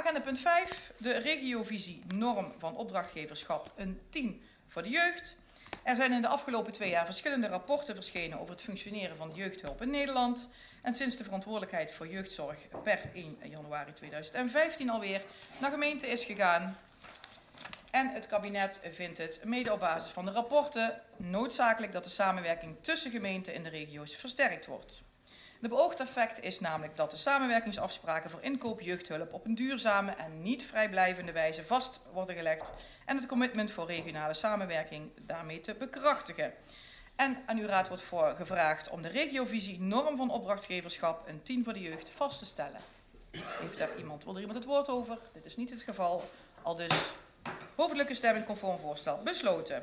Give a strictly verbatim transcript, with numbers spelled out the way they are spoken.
Agenda punt vijf, de regiovisie norm van opdrachtgeverschap, een tien voor de jeugd. Er zijn in de afgelopen twee jaar verschillende rapporten verschenen over het functioneren van de jeugdhulp in Nederland. En sinds de verantwoordelijkheid voor jeugdzorg per één januari tweeduizend vijftien alweer naar gemeente is gegaan. En het kabinet vindt het, mede op basis van de rapporten, noodzakelijk dat de samenwerking tussen gemeenten in de regio's versterkt wordt. De beoogd effect is namelijk dat de samenwerkingsafspraken voor inkoop jeugdhulp op een duurzame en niet vrijblijvende wijze vast worden gelegd en het commitment voor regionale samenwerking daarmee te bekrachtigen. En aan uw raad wordt voor gevraagd om de regiovisie norm van opdrachtgeverschap, een tien voor de jeugd, vast te stellen. Heeft er iemand, wil er iemand het woord over? Dit is niet het geval. Al dus hoofdelijke stemming conform voorstel besloten.